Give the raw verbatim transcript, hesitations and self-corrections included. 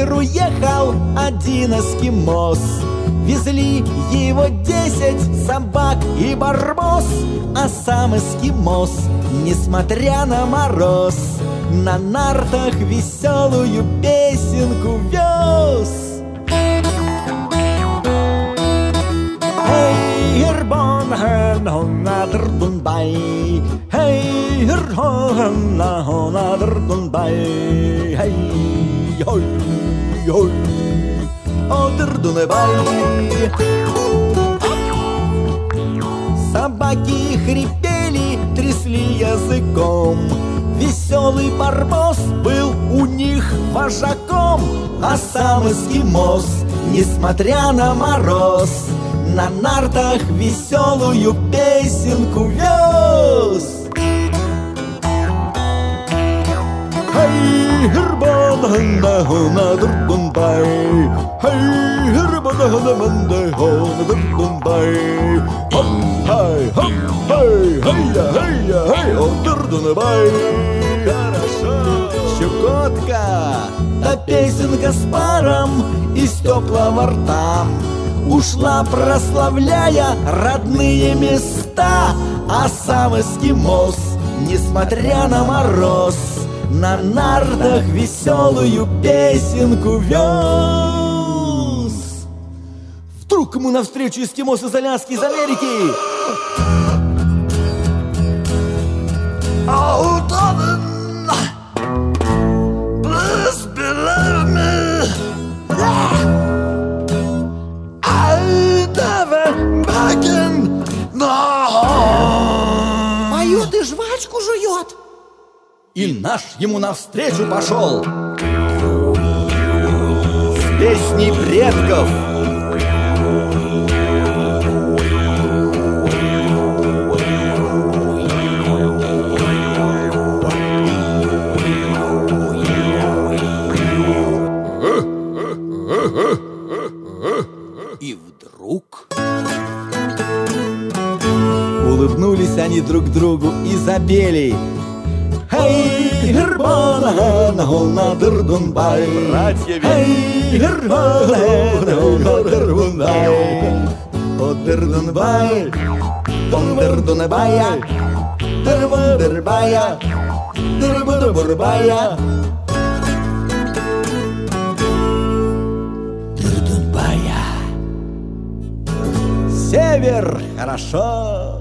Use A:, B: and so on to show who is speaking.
A: северу ехал один эскимос. Везли его десять собак и барбос, а сам эскимос, несмотря на мороз, на нартах веселую песенку вез. Эй, Ирбон, Хонадр Дунбай, Эй, Ирбон, Хонадр Дунбай, Эй, ой, ой, Одр Дунбай. Собаки хрипели, трясли языком. Веселый барбос был у них вожаком, а сам эскимос, несмотря на мороз, на нартах веселую песенку вез. Хей, Ирбана, Хонадр Дунбай, Хей, Ирбана, Хонадр Дунбай, хоп, хай, хоп, хай, хей-я, хей-я, хей, Одр Дунбай. Хорошо. Щекотка, да песенка с паром из теплого рта ушла, прославляя родные места, а сам эскимос, несмотря на мороз, на нартах веселую песенку вез. Вдруг ему навстречу эскимос из Аляски, из Америки.
B: Oh, darling, please believe me, I never begging, no.
C: Поет и жвачку жует.
A: И наш ему навстречу пошел с песней предков. И вдруг улыбнулись они друг другу и запели: Хей, Ирбана, Хонадр Дунбай, братья, Хей, Ирбана, Хонадр Дунбай, Одр Дунбай, Дондер Дунбая, Дербандербая, Дербандербая. Дердунбая. Север хорошо.